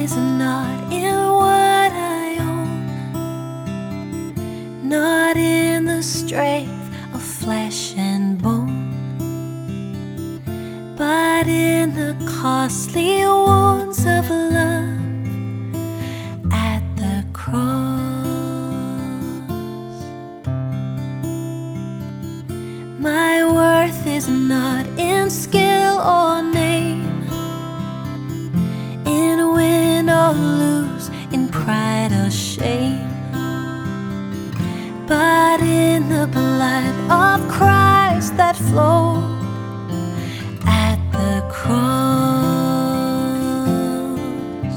is not in what I own, not in the strength of flesh and bone, but in the costly wounds of love at the cross. My worth is not in skill or name, in win or lose, in pride or shame, but in the blood of Christ that flowed at the cross.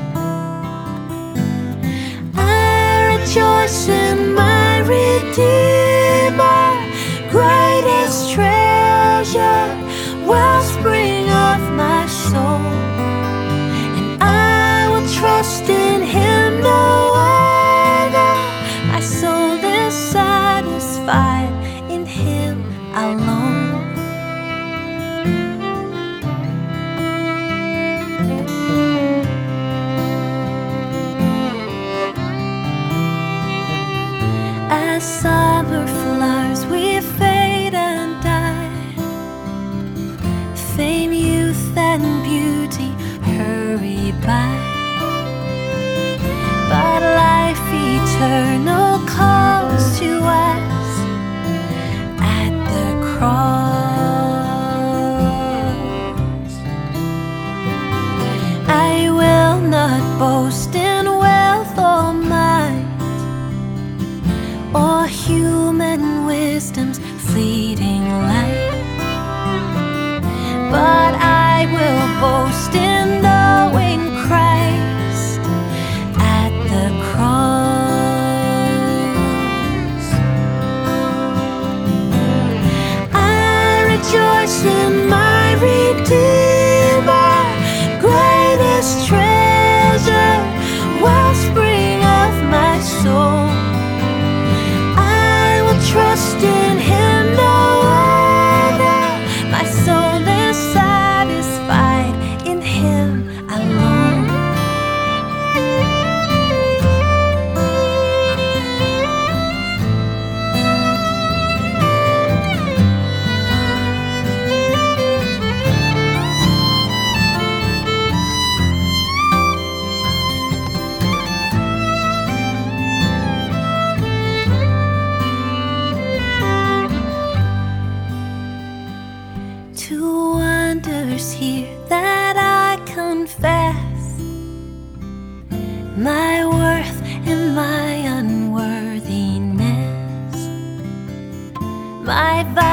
I rejoice in my Redeemer, greatest treasure, wellspring of my soul, and I will trust in Him no other. My soul is satisfied in Him alone. As summer flowers we fade and die, fame, youth and beauty hurry by, but life eternal calls to us at the cross. I will not boast in wealth or might, or human wisdom's fleeting light, but I will boast in knowing Christ at the cross. I rejoice in my Redeemer, greatest treasure, wellspring of my soul. Trust in Him no other. My soul is satisfied in Him alone. Two wonders here that I confess, my worth and my unworthiness, my